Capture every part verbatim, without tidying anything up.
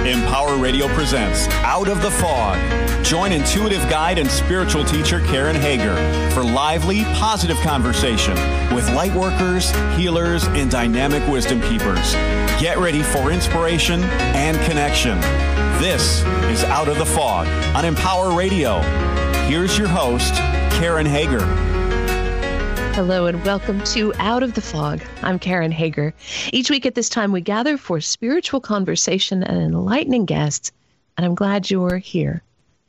Empower Radio presents Out of the Fog. Join intuitive guide and spiritual teacher Karen Hager for lively, positive conversation with light workers, healers, and dynamic wisdom keepers. Get ready for inspiration and connection. This is Out of the Fog on Empower Radio. Here's your host, Karen Hager. Hello and welcome to Out of the Fog. I'm Karen Hager. Each week at this time, we gather for spiritual conversation and enlightening guests, and I'm glad you're here.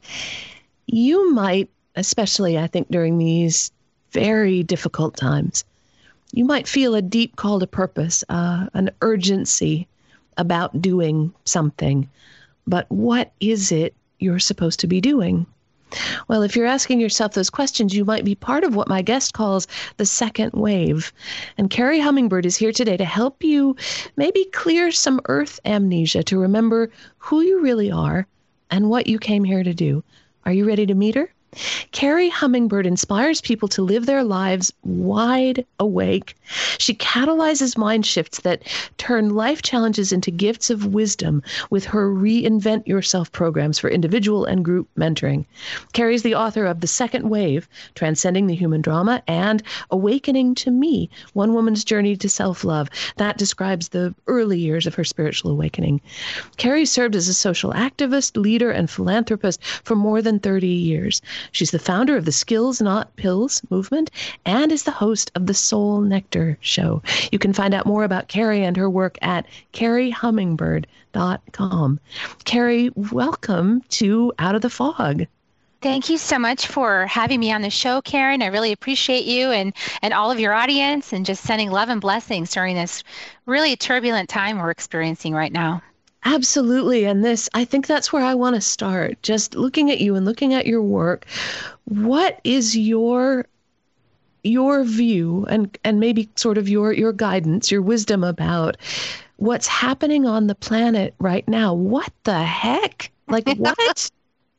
You might, especially I think during these very difficult times, you might feel a deep call to purpose, uh, an urgency about doing something. But what is it you're supposed to be doing? Well, if you're asking yourself those questions, you might be part of what my guest calls the second wave. And Carrie Hummingbird is here today to help you maybe clear some earth amnesia, to remember who you really are and what you came here to do. Are you ready to meet her? Carrie Hummingbird inspires people to live their lives wide awake. She catalyzes mind shifts that turn life challenges into gifts of wisdom with her Reinvent Yourself programs for individual and group mentoring. Carrie's the author of The Second Wave, Transcending the Human Drama, and Awakening to Me, One Woman's Journey to Self-Love. That describes the early years of her spiritual awakening. Carrie served as a social activist, leader, and philanthropist for more than thirty years. She's the founder of the Skills Not Pills movement and is the host of the Soul Nectar Show. You can find out more about Carrie and her work at carrie hummingbird dot com. Carrie, welcome to Out of the Fog. Thank you so much for having me on the show, Karen. I really appreciate you and, and all of your audience, and just sending love and blessings during this really turbulent time we're experiencing right now. Absolutely. And this, I think that's where I want to start. Just looking at you and looking at your work. What is your your view and, and maybe sort of your, your guidance, your wisdom about what's happening on the planet right now? What the heck? Like what?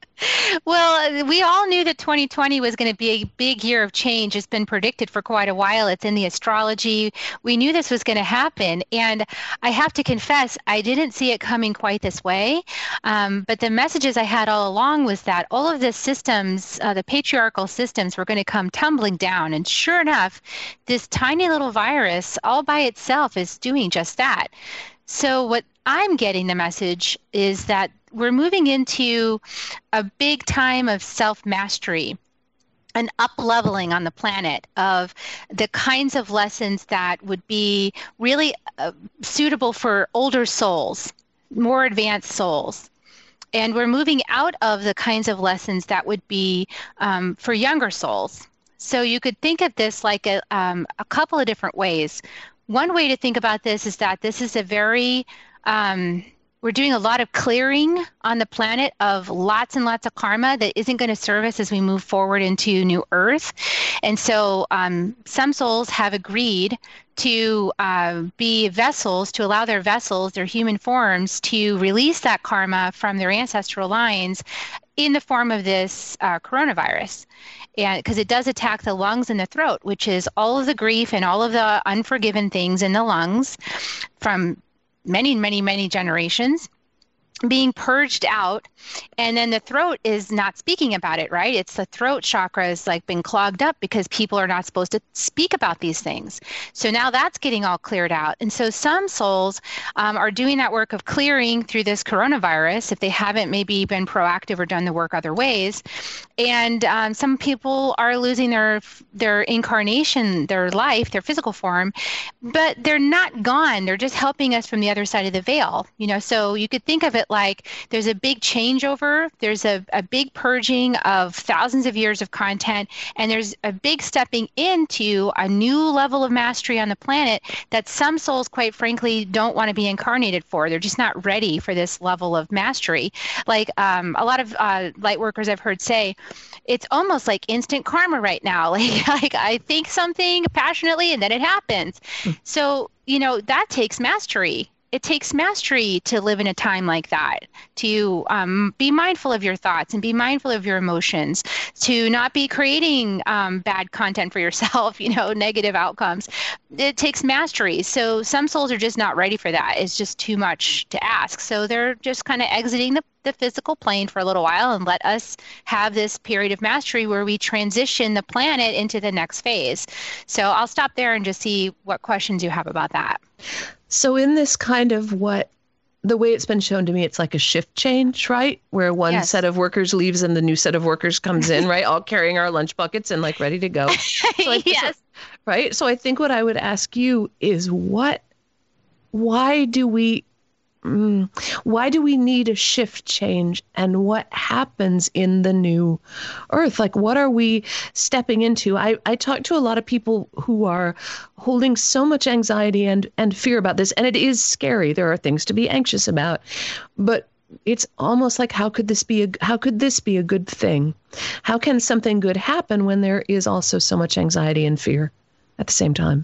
Well, we all knew that twenty twenty was going to be a big year of change. It's been predicted for quite a while. It's in the astrology. We knew this was going to happen. And I have to confess, I didn't see it coming quite this way. Um, but the messages I had all along was that all of the systems, uh, the patriarchal systems, were going to come tumbling down. And sure enough, this tiny little virus all by itself is doing just that. So what I'm getting the message is that we're moving into a big time of self-mastery, an up-leveling on the planet of the kinds of lessons that would be really uh, suitable for older souls, more advanced souls. And we're moving out of the kinds of lessons that would be um, for younger souls. So you could think of this like a, um, a couple of different ways. One way to think about this is that this is a very... Um, We're doing a lot of clearing on the planet of lots and lots of karma that isn't going to serve us as we move forward into New Earth. And so um, some souls have agreed to uh, be vessels, to allow their vessels, their human forms, to release that karma from their ancestral lines in the form of this uh, coronavirus. And because it does attack the lungs and the throat, which is all of the grief and all of the unforgiven things in the lungs from many, many, many generations being purged out. And then the throat is not speaking about it, right? It's the throat chakra has like been clogged up because people are not supposed to speak about these things. So now that's getting all cleared out. And so some souls um, are doing that work of clearing through this coronavirus if they haven't maybe been proactive or done the work other ways. And um, some people are losing their their incarnation, their life, their physical form, but they're not gone. They're just helping us from the other side of the veil. You know, so you could think of it like there's a big changeover, there's a, a big purging of thousands of years of content, and there's a big stepping into a new level of mastery on the planet that some souls, quite frankly, don't want to be incarnated for. They're just not ready for this level of mastery. Like um, a lot of uh, light workers I've heard say, it's almost like instant karma right now. Like, like I think something passionately and then it happens. Mm. So, you know, that takes mastery. it takes mastery to live in a time like that, to um, be mindful of your thoughts and be mindful of your emotions, to not be creating um, bad content for yourself, you know, negative outcomes. It takes mastery. So some souls are just not ready for that. It's just too much to ask. So they're just kind of exiting the, the physical plane for a little while and let us have this period of mastery where we transition the planet into the next phase. So I'll stop there and just see what questions you have about that. So in this kind of what, the way it's been shown to me, it's like a shift change, right? Where one Yes. set of workers leaves and the new set of workers comes in, right? All carrying our lunch buckets and like ready to go. So I, Yes. so, right? So I think what I would ask you is what, why do we, mm, why do we need a shift change, and what happens in the new earth? Like, what are we stepping into? I, I talk to a lot of people who are holding so much anxiety and, and fear about this, and it is scary. There are things to be anxious about, but it's almost like, how could this be a, how could this be a good thing? How can something good happen when there is also so much anxiety and fear at the same time?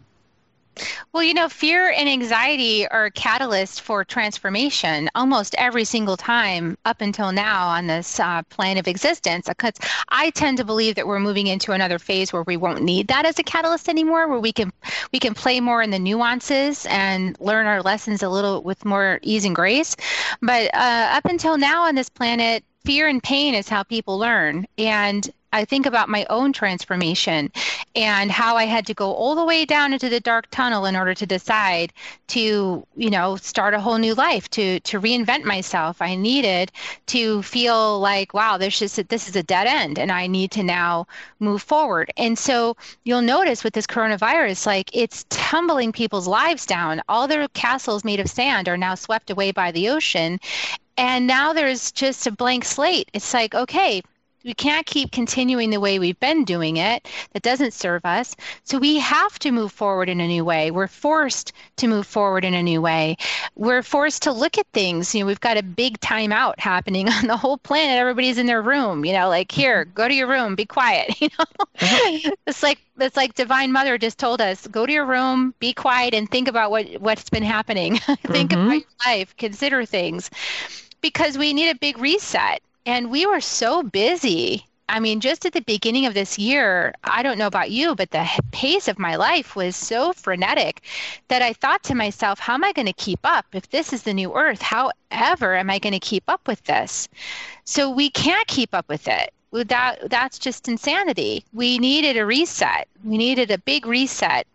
Well, you know, fear and anxiety are a catalyst for transformation almost every single time up until now on this uh, plane of existence. Because I tend to believe that we're moving into another phase where we won't need that as a catalyst anymore, where we can we can play more in the nuances and learn our lessons a little with more ease and grace. But uh, up until now on this planet, fear and pain is how people learn. And I think about my own transformation and how I had to go all the way down into the dark tunnel in order to decide to, you know, start a whole new life, to to reinvent myself. I needed to feel like, wow, this is this is a dead end, and I need to now move forward. And so you'll notice with this coronavirus, like, it's tumbling people's lives down. All their castles made of sand are now swept away by the ocean. And now there's just a blank slate. It's like, okay, we can't keep continuing the way we've been doing it. That doesn't serve us. So we have to move forward in a new way. We're forced to move forward in a new way. We're forced to look at things. You know, we've got a big timeout happening on the whole planet. Everybody's in their room, you know, like, here, go to your room, be quiet. You know, uh-huh. It's like, it's like Divine Mother just told us, go to your room, be quiet, and think about what, what's been happening. Think mm-hmm. about your life, consider things, because we need a big reset. And we were so busy. I mean, just at the beginning of this year, I don't know about you, but the pace of my life was so frenetic that I thought to myself, how am I going to keep up? If this is the new earth, how ever am I going to keep up with this? So we can't keep up with it. That, that's just insanity. We needed a reset. We needed a big reset.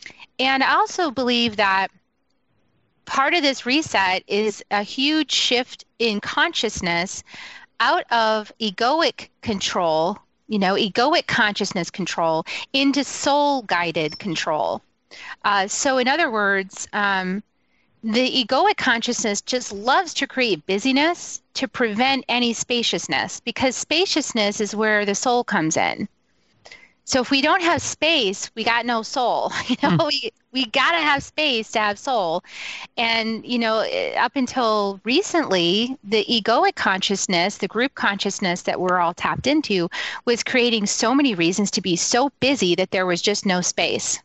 And I also believe that part of this reset is a huge shift in consciousness out of egoic control, you know, egoic consciousness control, into soul-guided control. Uh, so in other words, um, the egoic consciousness just loves to create busyness to prevent any spaciousness, because spaciousness is where the soul comes in. So if we don't have space, we got no soul. You know, mm. we we got to have space to have soul. And, you know, up until recently, the egoic consciousness, the group consciousness that we're all tapped into, was creating so many reasons to be so busy that there was just no space.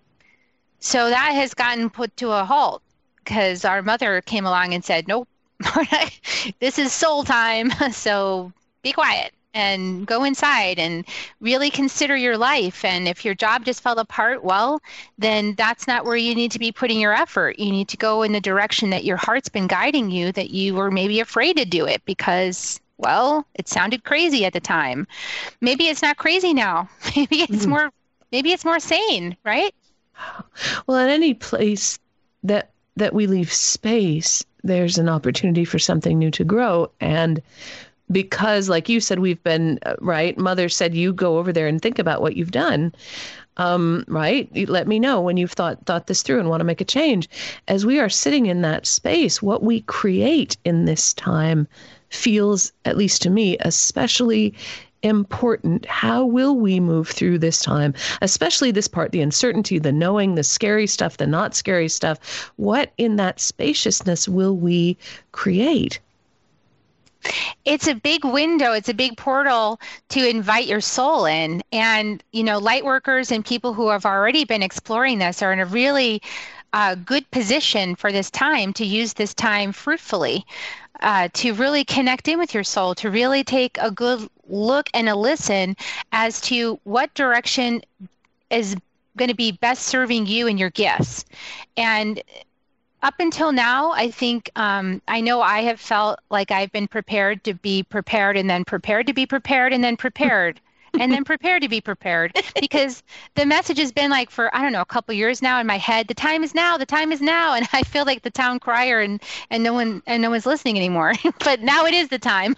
So that has gotten put to a halt because our mother came along and said, nope, this is soul time. So be quiet and go inside and really consider your life. And if your job just fell apart, well, then that's not where you need to be putting your effort. You need to go in the direction that your heart's been guiding you, that you were maybe afraid to do it because, well, it sounded crazy at the time. Maybe it's not crazy now. Maybe it's mm-hmm. more, maybe it's more sane, right? Well, at any place that that we leave space, there's an opportunity for something new to grow. And because, like you said, we've been, right, Mother said, you go over there and think about what you've done, um, right? You let me know when you've thought thought this through and want to make a change. As we are sitting in that space, what we create in this time feels, at least to me, especially important. How will we move through this time, especially this part, the uncertainty, the knowing, the scary stuff, the not scary stuff? What in that spaciousness will we create? It's a big window. It's a big portal to invite your soul in. And, you know, light workers and people who have already been exploring this are in a really uh, good position for this time to use this time fruitfully, uh, to really connect in with your soul, to really take a good look and a listen as to what direction is going to be best serving you and your gifts. And up until now, I think, um, I know I have felt like I've been prepared to be prepared and then prepared to be prepared and then prepared and then prepared to be prepared, because the message has been like for, I don't know, a couple years now in my head, the time is now, the time is now. And I feel like the town crier and, and no one, and no one's listening anymore, but now it is the time.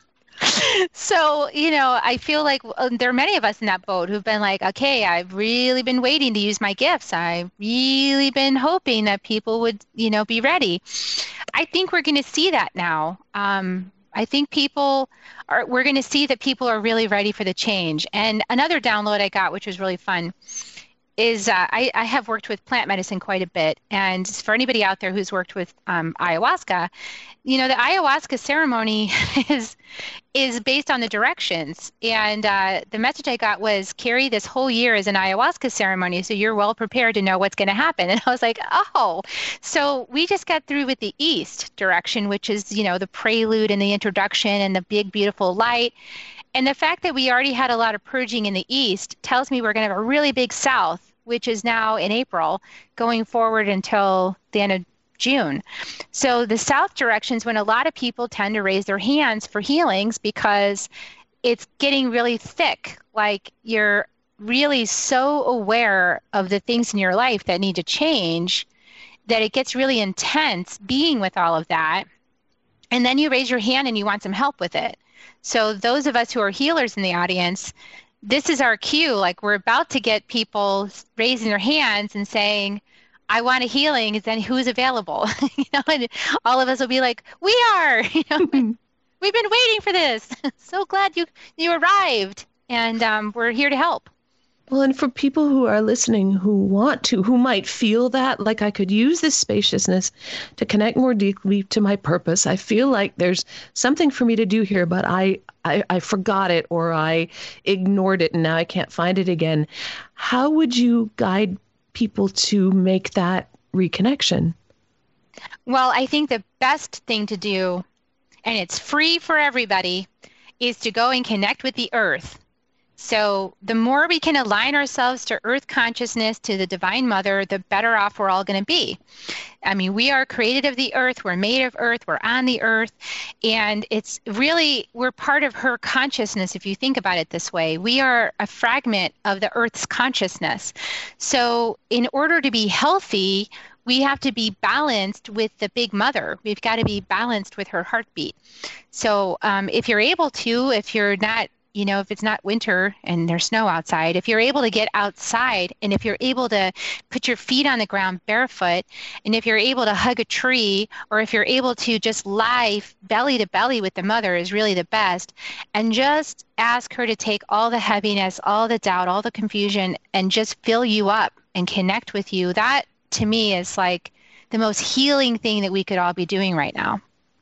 So, you know, I feel like uh, there are many of us in that boat who've been like, okay, I've really been waiting to use my gifts. I've really been hoping that people would, you know, be ready. I think we're going to see that now. Um, I think people are, we're going to see that people are really ready for the change. And another download I got, which was really fun, is uh, I, I have worked with plant medicine quite a bit. And for anybody out there who's worked with um, ayahuasca, you know, the ayahuasca ceremony is is based on the directions. And uh, the message I got was, Carrie, this whole year is an ayahuasca ceremony, so you're well prepared to know what's going to happen. And I was like, oh, so we just got through with the east direction, which is, you know, the prelude and the introduction and the big, beautiful light. And the fact that we already had a lot of purging in the east tells me we're going to have a really big south, which is now in April, going forward until the end of June. So the south directions when a lot of people tend to raise their hands for healings, because it's getting really thick. Like you're really so aware of the things in your life that need to change that it gets really intense being with all of that. And then you raise your hand and you want some help with it. So those of us who are healers in the audience, this is our cue. Like we're about to get people raising their hands and saying, I want a healing. Then who's available? You know, and all of us will be like, we are. You know, we've been waiting for this. So glad you you arrived, and um, we're here to help. Well, and for people who are listening who want to, who might feel that, like I could use this spaciousness to connect more deeply to my purpose. I feel like there's something for me to do here, but I, I, I forgot it or I ignored it and now I can't find it again. How would you guide people to make that reconnection? Well, I think the best thing to do, and it's free for everybody, is to go and connect with the earth. So the more we can align ourselves to earth consciousness, to the Divine Mother, the better off we're all going to be. I mean, we are created of the earth, we're made of earth, we're on the earth, and it's really, we're part of her consciousness if you think about it this way. We are a fragment of the earth's consciousness. So in order to be healthy, we have to be balanced with the Big Mother. We've got to be balanced with her heartbeat. So um, if you're able to, if you're not you know, if it's not winter and there's snow outside, if you're able to get outside and if you're able to put your feet on the ground barefoot, and if you're able to hug a tree, or if you're able to just lie belly to belly with the mother is really the best, and just ask her to take all the heaviness, all the doubt, all the confusion, and just fill you up and connect with you. That to me is like the most healing thing that we could all be doing right now.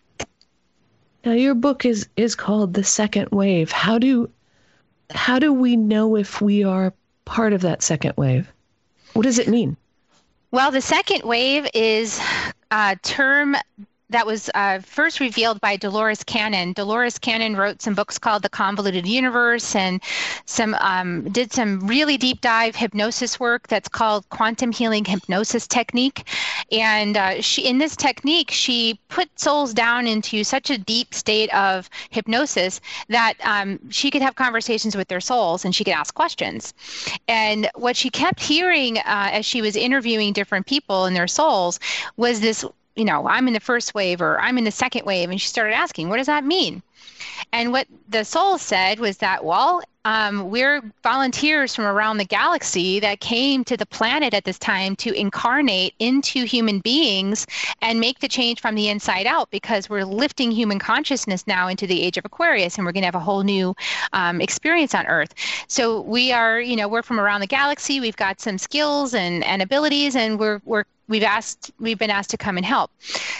Now, your book is, is called The Second Wave. How do how do we know if we are part of that second wave? What does it mean? Well, the second wave is a term that was uh, first revealed by Dolores Cannon. Dolores Cannon wrote some books called The Convoluted Universe, and some um, did some really deep dive hypnosis work that's called quantum healing hypnosis technique. And uh, she, in this technique, she put souls down into such a deep state of hypnosis that um, she could have conversations with their souls and she could ask questions. And what she kept hearing uh, as she was interviewing different people and their souls was this, you know, I'm in the first wave or I'm in the second wave. And she started asking, what does that mean? And what the soul said was that, well, um, we're volunteers from around the galaxy that came to the planet at this time to incarnate into human beings and make the change from the inside out, because we're lifting human consciousness now into the age of Aquarius, and we're going to have a whole new um, experience on Earth. So we are, you know, we're from around the galaxy. We've got some skills and, and abilities, and we're we're we've asked, we've been asked to come and help.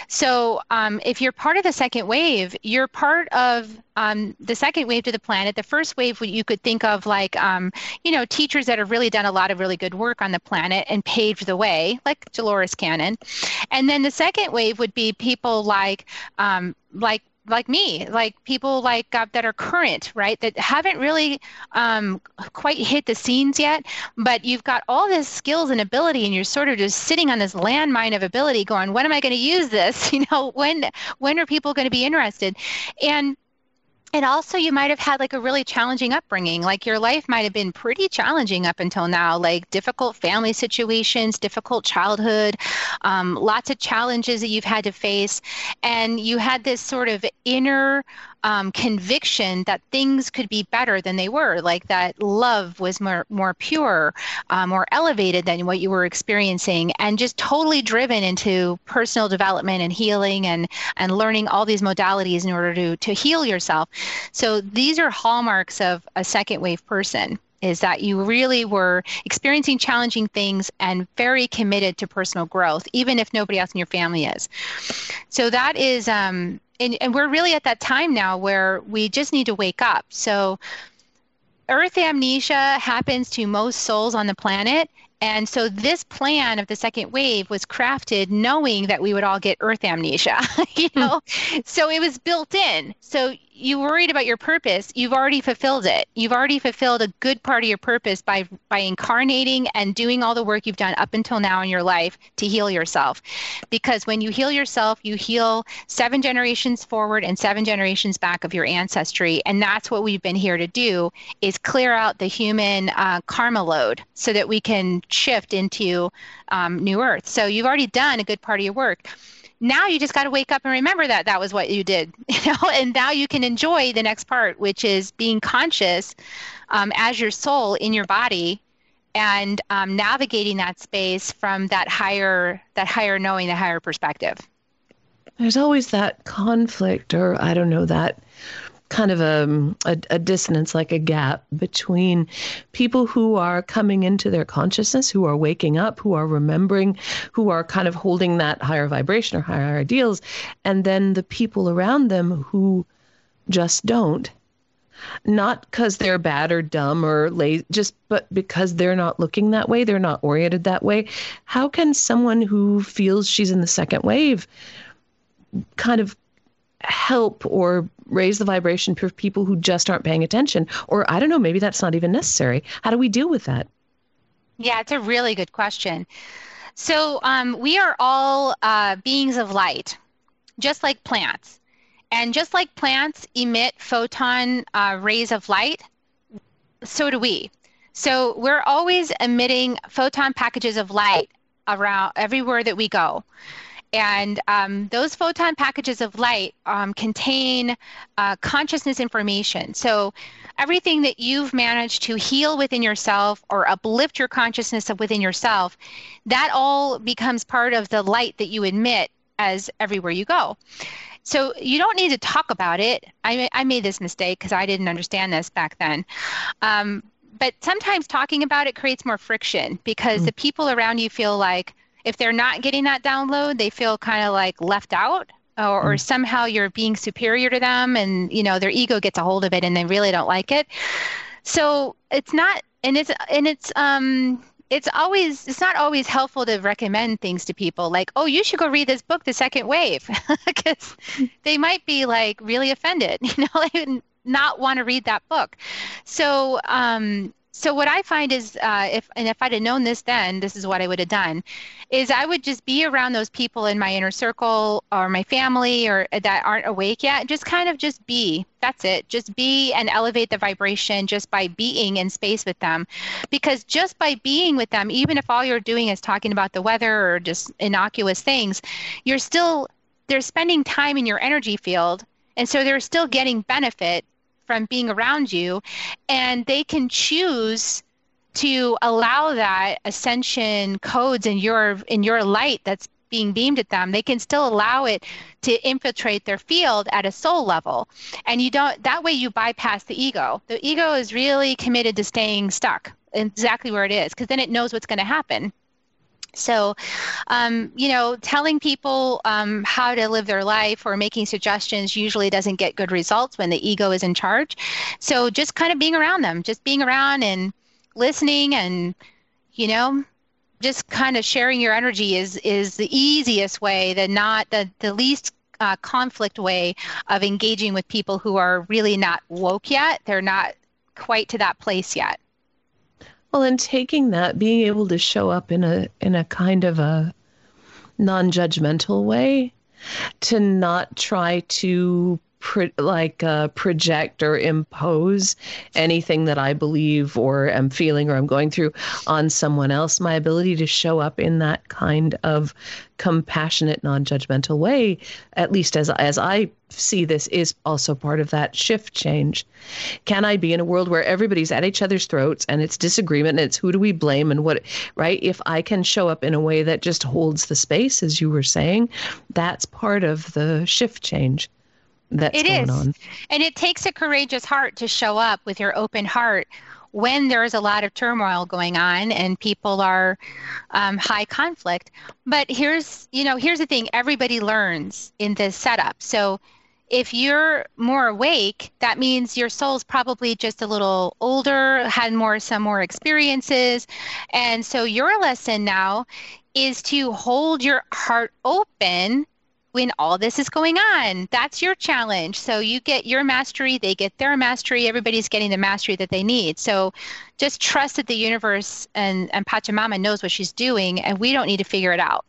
So um, if you're part of the second wave, you're part of um, the second wave to the planet. The first wave, you could think of like, um, you know, teachers that have really done a lot of really good work on the planet and paved the way, like Dolores Cannon. And then the second wave would be people like, um, like, like me, like people like uh, that are current, right? That haven't really um, quite hit the scenes yet, but you've got all this skills and ability, and you're sort of just sitting on this landmine of ability going, when am I going to use this? You know, when, when are people going to be interested? And And also you might have had like a really challenging upbringing, like your life might have been pretty challenging up until now, like difficult family situations, difficult childhood, um, lots of challenges that you've had to face. And you had this sort of inner um, conviction that things could be better than they were, like that love was more, more pure, uh, more elevated than what you were experiencing, and just totally driven into personal development and healing and, and learning all these modalities in order to, to heal yourself. So these are hallmarks of a second wave person, is that you really were experiencing challenging things and very committed to personal growth, even if nobody else in your family is. So that is, um, and, and we're really at that time now where we just need to wake up. So Earth amnesia happens to most souls on the planet. And so this plan of the second wave was crafted knowing that we would all get Earth amnesia, you know, mm. So it was built in. So you worried about your purpose, you've already fulfilled it. You've already fulfilled a good part of your purpose by, by incarnating and doing all the work you've done up until now in your life to heal yourself. Because when you heal yourself, you heal seven generations forward and seven generations back of your ancestry. And that's what we've been here to do, is clear out the human uh, karma load so that we can shift into um, new earth. So you've already done a good part of your work. Now you just got to wake up and remember that that was what you did, you know, and now you can enjoy the next part, which is being conscious um, as your soul in your body, and um, navigating that space from that higher, that higher knowing, the higher perspective. There's always that conflict, or I don't know, that kind of a, a, a dissonance, like a gap between people who are coming into their consciousness, who are waking up, who are remembering, who are kind of holding that higher vibration or higher ideals, and then the people around them who just don't. Not because they're bad or dumb or lazy, just but because they're not looking that way, they're not oriented that way. How can someone who feels she's in the second wave kind of help or raise the vibration for people who just aren't paying attention? Or I don't know, maybe that's not even necessary. How do we deal with that? Yeah, it's a really good question. So um, we are all uh, beings of light, just like plants. And just like plants emit photon uh, rays of light, so do we. So we're always emitting photon packages of light around everywhere that we go. And um, those photon packages of light um, contain uh, consciousness information. So everything that you've managed to heal within yourself or uplift your consciousness within yourself, that all becomes part of the light that you emit as everywhere you go. So you don't need to talk about it. I, I made this mistake because I didn't understand this back then. Um, but sometimes talking about it creates more friction, because mm. the people around you feel like, if they're not getting that download, they feel kind of like left out, or, or somehow you're being superior to them, and you know their ego gets a hold of it and they really don't like it. So it's not, and it's and it's um it's always it's not always helpful to recommend things to people like, oh, you should go read this book, The Second Wave, because they might be like really offended, you know, like not want to read that book. So um So what I find is, uh, if and if I'd have known this then, this is what I would have done, is I would just be around those people in my inner circle or my family or that aren't awake yet. Just kind of just be. That's it. Just be and elevate the vibration just by being in space with them. Because just by being with them, even if all you're doing is talking about the weather or just innocuous things, you're still, they're spending time in your energy field. And so they're still getting benefit from being around you, and they can choose to allow that ascension codes in your in your light that's being beamed at them. They can still allow it to infiltrate their field at a soul level, and you don't. That way, you bypass the ego. The ego is really committed to staying stuck exactly where it is, because then it knows what's going to happen. So, um, you know, telling people um, how to live their life or making suggestions usually doesn't get good results when the ego is in charge. So just kind of being around them, just being around and listening and, you know, just kind of sharing your energy is is the easiest way, the not the, the least uh, conflict way of engaging with people who are really not woke yet. They're not quite to that place yet. Well, and taking that, being able to show up in a in a kind of a non-judgmental way, to not try to Pro- like uh, project or impose anything that I believe or am feeling or I'm going through on someone else. My ability to show up in that kind of compassionate, non-judgmental way, at least as as I see this, is also part of that shift change. Can I be in a world where everybody's at each other's throats and it's disagreement and it's who do we blame and what, right? If I can show up in a way that just holds the space, as you were saying, that's part of the shift change that's it going is. on. And it takes a courageous heart to show up with your open heart when there's a lot of turmoil going on and people are um, high conflict. But here's, you know, here's the thing, everybody learns in this setup. So if you're more awake, that means your soul's probably just a little older, had more, some more experiences. And so your lesson now is to hold your heart open when all this is going on. That's your challenge. So you get your mastery, they get their mastery, everybody's getting the mastery that they need. So just trust that the universe and, and Pachamama knows what she's doing, and we don't need to figure it out.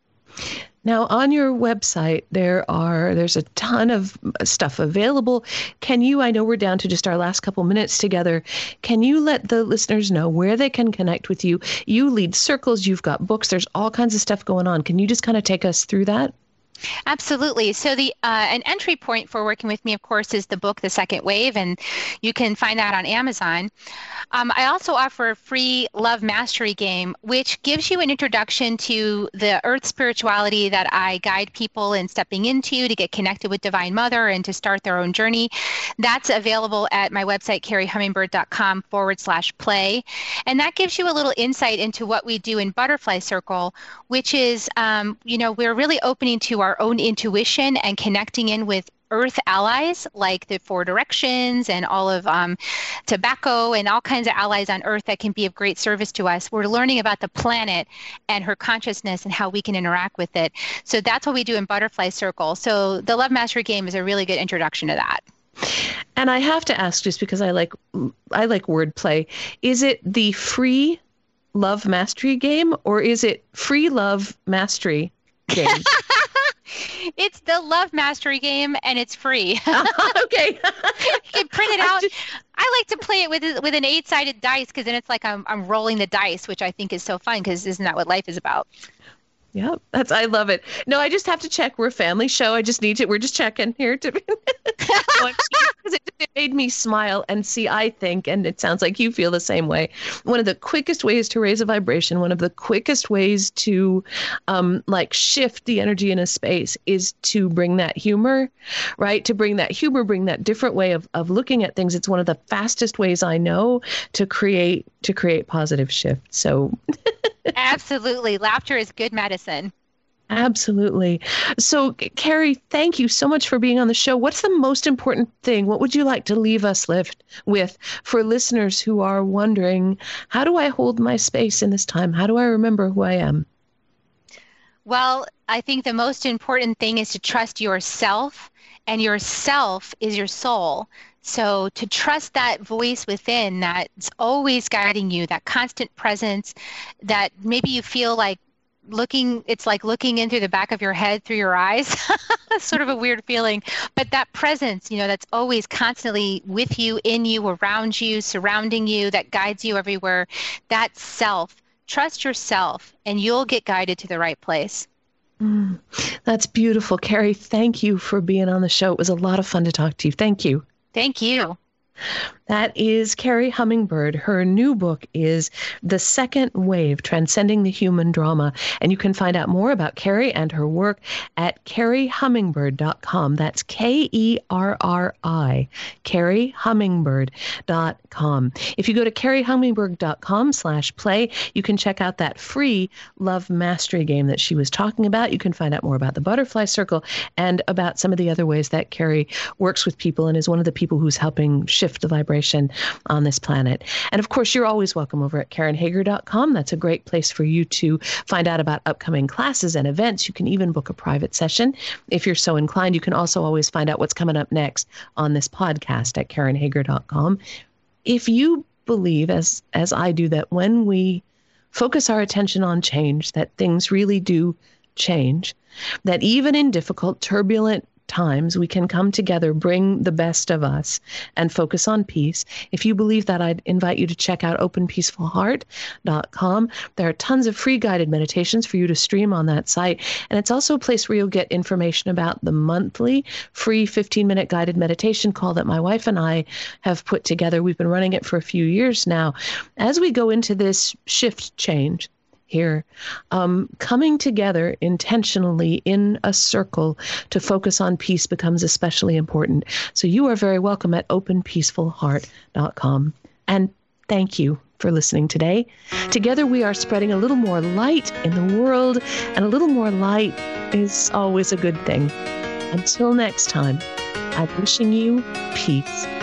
Now, on your website, there are there's a ton of stuff available. Can you, I know we're down to just our last couple minutes together, can you let the listeners know where they can connect with you? You lead circles, you've got books, there's all kinds of stuff going on. Can you just kind of take us through that? Absolutely. So the uh, an entry point for working with me, of course, is the book, The Second Wave, and you can find that on Amazon. Um, I also offer a free Love Mastery game, which gives you an introduction to the earth spirituality that I guide people in stepping into to get connected with Divine Mother and to start their own journey. That's available at my website, carriehummingbird.com forward slash play. And that gives you a little insight into what we do in Butterfly Circle, which is, um, you know, we're really opening to our own intuition and connecting in with earth allies like the Four Directions and all of um, tobacco and all kinds of allies on earth that can be of great service to us. We're learning about the planet and her consciousness and how we can interact with it. So that's what we do in Butterfly Circle. So the Love Mastery game is a really good introduction to that. And I have to ask, just because I like I like wordplay, is it the free Love Mastery game or is it free Love Mastery game? It's the Love Mastery game, and it's free. Okay. You can print it out. I like to play it with with an eight-sided dice because then it's like I'm I'm rolling the dice, which I think is so fun because isn't that what life is about? Yeah, that's I love it. No, I just have to check. We're a family show. I just need to. We're just checking here to because it, it made me smile and see. I think, and it sounds like you feel the same way. One of the quickest ways to raise a vibration, one of the quickest ways to, um, like shift the energy in a space, is to bring that humor, right? To bring that humor, bring that different way of of looking at things. It's one of the fastest ways I know to create to create positive shift. So. Absolutely. Laughter is good medicine. Absolutely. So, Carrie, thank you so much for being on the show. What's the most important thing? What would you like to leave us lift with for listeners who are wondering, how do I hold my space in this time? How do I remember who I am? Well, I think the most important thing is to trust yourself, and yourself is your soul. So to trust that voice within that's always guiding you, that constant presence, that maybe you feel like looking, it's like looking in through the back of your head through your eyes. Sort of a weird feeling. But that presence, you know, that's always constantly with you, in you, around you, surrounding you, that guides you everywhere, that self. Trust yourself and you'll get guided to the right place. Mm, that's beautiful. Carrie, thank you for being on the show. It was a lot of fun to talk to you. Thank you. Thank you. That is Carrie Hummingbird. Her new book is The Second Wave, Transcending the Human Drama. And you can find out more about Carrie and her work at carrie hummingbird dot com. That's K E R R I, carrie hummingbird dot com. If you go to carrie hummingbird dot com slash play, you can check out that free love mastery game that she was talking about. You can find out more about the Butterfly Circle and about some of the other ways that Carrie works with people and is one of the people who's helping shift the vibration on this planet. And of course, you're always welcome over at karen hager dot com. That's a great place for you to find out about upcoming classes and events. You can even book a private session if you're so inclined. You can also always find out what's coming up next on this podcast at karen hager dot com. If you believe, as as I do, that when we focus our attention on change, that things really do change, that even in difficult, turbulent times, we can come together, bring the best of us, and focus on peace. If you believe that, I'd invite you to check out open peaceful heart dot com. There are tons of free guided meditations for you to stream on that site. And it's also a place where you'll get information about the monthly free fifteen minute guided meditation call that my wife and I have put together. We've been running it for a few years now. As we go into this shift change here, um, coming together intentionally in a circle to focus on peace becomes especially important. So you are very welcome at open peaceful heart dot com. And thank you for listening today. Together we are spreading a little more light in the world, and a little more light is always a good thing. Until next time, I'm wishing you peace.